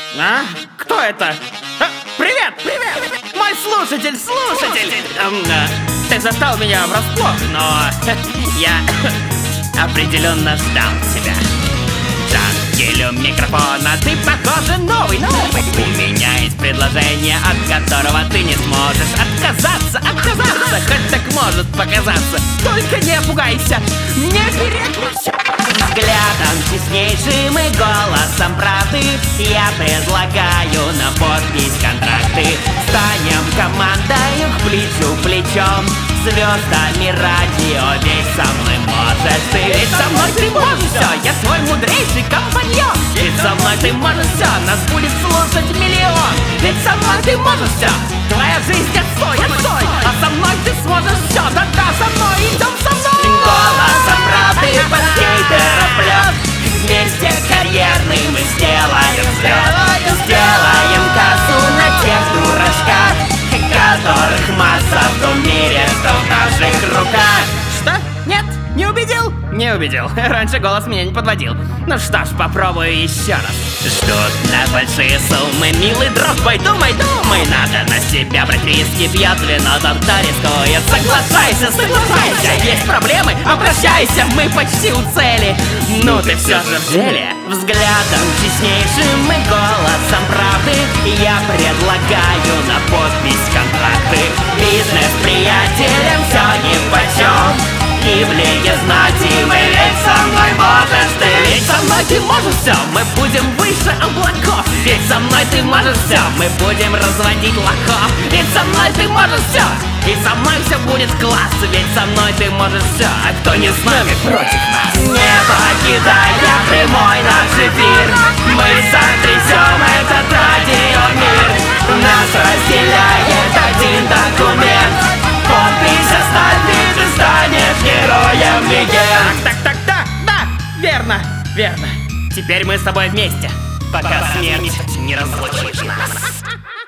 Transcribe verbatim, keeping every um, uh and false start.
А? Кто это? А, привет, привет! Мой слушатель, слушатель! Эм, э, ты застал меня врасплох, но я определенно ждал тебя. Джангелю микрофона, ты, похоже, новый, новый. У меня есть предложение, от которого ты не сможешь отказаться, отказаться, хоть так может показаться. Только не пугайся, не переключай. Взглядом честнейшим и голосом правды я предлагаю на подпись контракты. Станем командою к плечу плечом, звездами радио ведь со мной можешь ты. Ведь со мной ты можешь все, я твой мудрейший компаньон. Ведь со мной ты можешь все, нас будет слушать миллион. Ведь со мной ты можешь все, твоя жизнь отстой, отстой. А со мной ты сможешь все, да-да, со мной, идем со мной. Голосом правды под скейтеров лед, вместе карьерный мы сделаем взлет. Сделаем кассу на тех дурачках, которых масса в том мире, что в наших руках. Что? Нет? Не убедил? Не убедил. Раньше голос меня не подводил. Ну что ж, попробую еще раз. Ждут на большие суммы, милый друг, мой, думай, думай. Надо на себя брать риски, пьет вино, тот, кто рискует. Соглашайся, соглашайся, есть проблемы, обращайся, мы почти у цели. Ну ты все же в деле. Взглядом честнейшим и голосом правды я предлагаю на подпись контракты. Бизнес-приятелям все нипочем, и в лиге знати мы, ведь со мной можешь ты. Ведь со мной ты можешь все, мы будем выше облаков. Ведь со мной ты можешь все, мы будем разводить лохов. Ведь со мной ты можешь все, и со мной все будет класс. Ведь со мной ты можешь все, а кто не с нами, против нас. Не покидая прямой наш эфир, мы сотрясем этот радиомир. Нас разделяет один документ, подпись оставь, и ты станешь героем легенд. Так, так, так, так, да, верно, верно. Теперь мы с тобой вместе, пока смерть не разлучит нас.